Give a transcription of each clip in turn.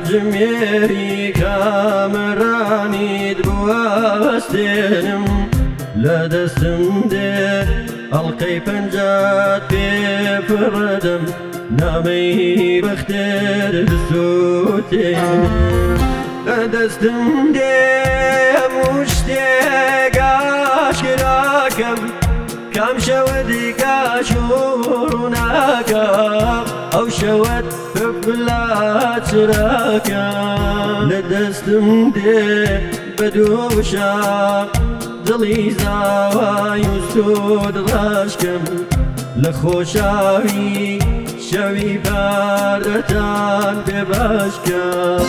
جمێری کامەرانیت بوەستێنم لە دەستم دێ ئەڵقەی پەنجات پێ پڕدەم نامەی بەختێر بسووتێنم لە دەستم دێ هەموو شتێک ئاشکراکەم کام شەوە دیکە شوڕ و ناکەم ئەو شەوەت بلا چراکەم لە دەستم دێ بە دووشام دڵی زاوای و سوود ڕاشکەم لە خۆشاوی شەوی باردەتان پێ باشکەم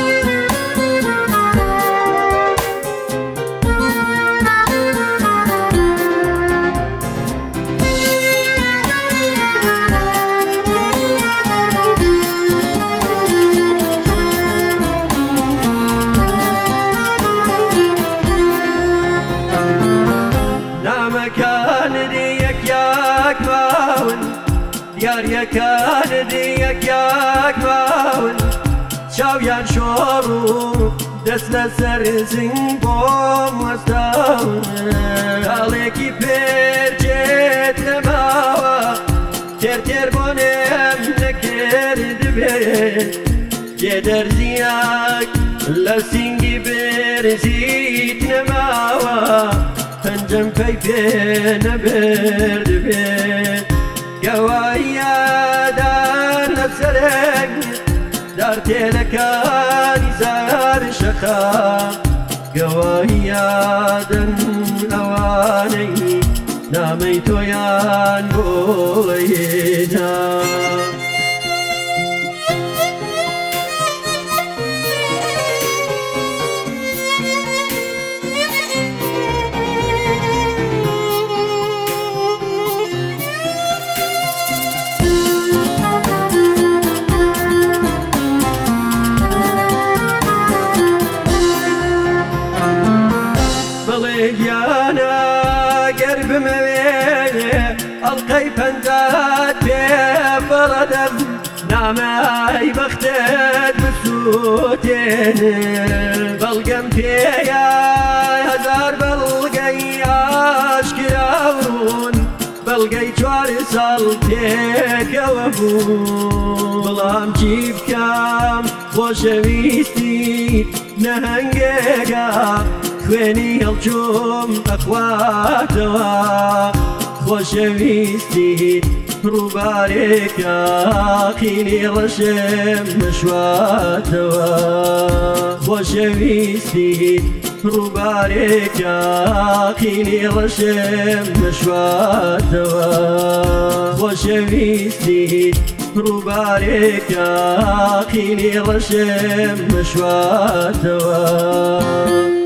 یاریەکانت یەک باون چاویان شۆڕ و دەست لەسەر زنگ بۆم وەستاون کاڵێکی پێرچێت نەماوە تێر بۆنێم نەکرد بێت جێدەرزیاک لە سینگی بێرزیت نەماوە پەنجەم پەی پێ نەبرد بێت گەواییادار لەسەرێک دار تێلەکانی زار شەقا گەواییادن ئەوانەی نامەی تۆیان بۆیدا گیانە گەر بمەوێنێ ئەڵقەی پەنجات پێ بەڕەدەم نامای بەختت بسووتێنێ بەڵگەم پێیە هەزار بەڵگەی ئاشکراون بەڵگەی 4 ساڵ تێکەوە بوو بەڵام چی بکەم خۆشەویستی نەهەنگێکە خوێنی هەڵچووم ئەخواتەوە خۆشەویستی ڕووبارێکە قینی ڕەشم نەشواتەوە خۆشەویستی ڕووبارێکە قینی ڕەشم نەشواتەوە خۆشەویستی ڕووبارێکە قینی ڕەشم نەشواتەوە